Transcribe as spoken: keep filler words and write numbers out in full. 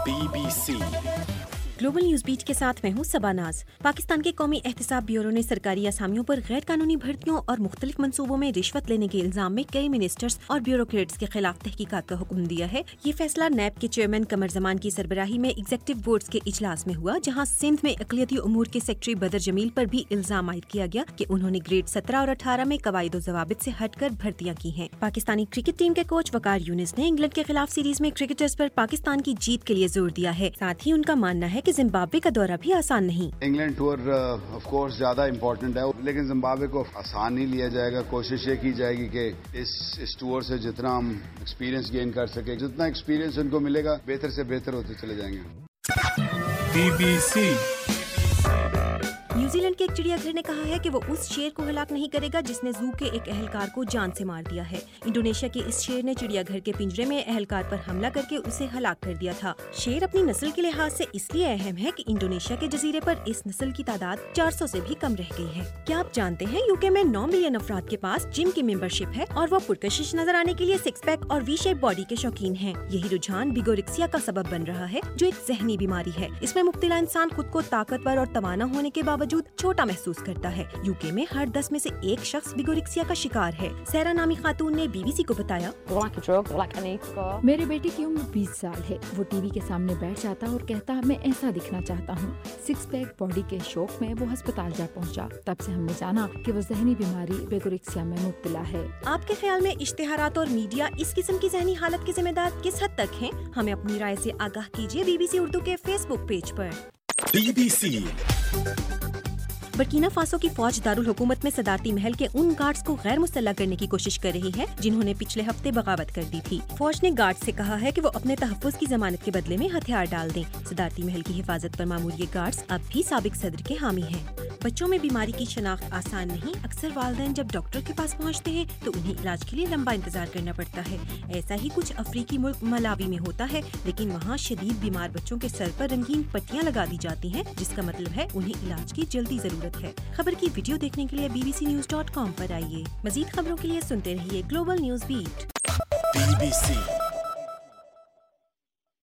Be B C global news beat کے ساتھ میں ہوں سباناز۔ پاکستان کے قومی احتساب بیورو نے سرکاری اسامیوں پر غیر قانونی بھرتیوں اور مختلف منصوبوں میں رشوت لینے کے الزام میں کئی منسٹرز اور بیوروکریٹس کے خلاف تحقیقات کا حکم دیا ہے۔ یہ فیصلہ نیب کے چیئرمین قمر زمان کی سربراہی میں ایگزیکٹو بورڈز کے اجلاس میں ہوا، جہاں سندھ میں اقلیتی امور کے سیکرٹری بدر جمیل پر بھی الزام عائد کیا گیا کہ انہوں نے گریڈ سترہ اور اٹھارہ میں قواعد و ضوابط سے ہٹ کر بھرتیاں کی ہیں۔ پاکستانی کرکٹ ٹیم کے کوچ وقار یونس نے انگلینڈ کے خلاف سیریز میں کرکٹرز پر پاکستان کی جیت کے لیے زور دیا ہے۔ ساتھ ہی ان کا ماننا ہے کہ زمبابوے کا دورہ بھی آسان نہیں۔ انگلینڈ ٹور آف کورس زیادہ امپورٹنٹ ہے، لیکن زمبابوے کو آسان نہیں لیا جائے گا۔ کوشش یہ کی جائے گی کہ اس اس ٹور سے جتنا ہم ایکسپیرینس گین کر سکیں، جتنا ایکسپیرینس ان کو ملے گا بہتر سے بہتر ہوتے چلے جائیں گے۔ B B C New Zealand کے ایک چڑیا گھر نے کہا ہے کہ وہ اس شیر کو ہلاک نہیں کرے گا جس نے زو کے ایک اہلکار کو جان سے مار دیا ہے۔ انڈونیشیا کے اس شیر نے چڑیا گھر کے پنجرے میں اہلکار پر حملہ کر کے اسے ہلاک کر دیا تھا۔ شیر اپنی نسل کے لحاظ سے اس لیے اہم ہے کہ انڈونیشیا کے جزیرے پر اس نسل کی تعداد چار سو سے بھی کم رہ گئی ہے۔ کیا آپ جانتے ہیں یو کے میں نو ملین افراد کے پاس جم کی ممبر شپ ہے اور وہ پرکشش نظر آنے کے لیے سکس پیک اور وی شیپ باڈی کے شوقین ہیں۔ یہی رجحان بیگورکسیا کا سبب بن رہا ہے، جو ایک ذہنی بیماری ہے۔ اس میں مبتلا انسان خود کو طاقتور اور توانا ہونے کے باوجود چھوٹا محسوس کرتا ہے۔ یو کے میں ہر دس میں سے ایک شخص بیگورکسیا کا شکار ہے۔ سیرا نامی خاتون نے بی بی سی کو بتایا، میرے بیٹے کی عمر بیس سال ہے۔ وہ ٹی وی کے سامنے بیٹھ جاتا اور کہتا میں ایسا دکھنا چاہتا ہوں۔ سکس پیک باڈی کے شوق میں وہ ہسپتال جا پہنچا۔ تب سے ہم نے جانا کہ وہ ذہنی بیماری بیگورکسیا میں مبتلا ہے۔ آپ کے خیال میں اشتہارات اور میڈیا اس قسم کی ذہنی حالت کے ذمہ دار کس حد تک ہیں؟ ہمیں اپنی رائے سے آگاہ کیجیے بی بی سی اردو کے فیس بک پیج پر۔ B B C Burkina Faso کی فوج دارالحکومت میں صدارتی محل کے ان گارڈز کو غیر مسلح کرنے کی کوشش کر رہی ہے جنہوں نے پچھلے ہفتے بغاوت کر دی تھی۔ فوج نے گارڈز سے کہا ہے کہ وہ اپنے تحفظ کی ضمانت کے بدلے میں ہتھیار ڈال دیں۔ صدارتی محل کی حفاظت پر معمور یہ گارڈز اب بھی سابق صدر کے حامی ہیں۔ بچوں میں بیماری کی شناخت آسان نہیں۔ اکثر والدین جب ڈاکٹر کے پاس پہنچتے ہیں تو انہیں علاج کے لیے لمبا انتظار کرنا پڑتا ہے۔ ایسا ہی کچھ افریقی ملک ملاوی میں ہوتا ہے، لیکن وہاں شدید بیمار بچوں کے سر پر رنگین پٹیاں لگا دی جاتی ہیں، جس کا مطلب ہے انہیں علاج کی جلدی ضرورت ہے۔ خبر کی ویڈیو دیکھنے کے لیے B B C news dot com پر آئیے۔ مزید خبروں کے لیے سنتے رہیے global news beat. B B سی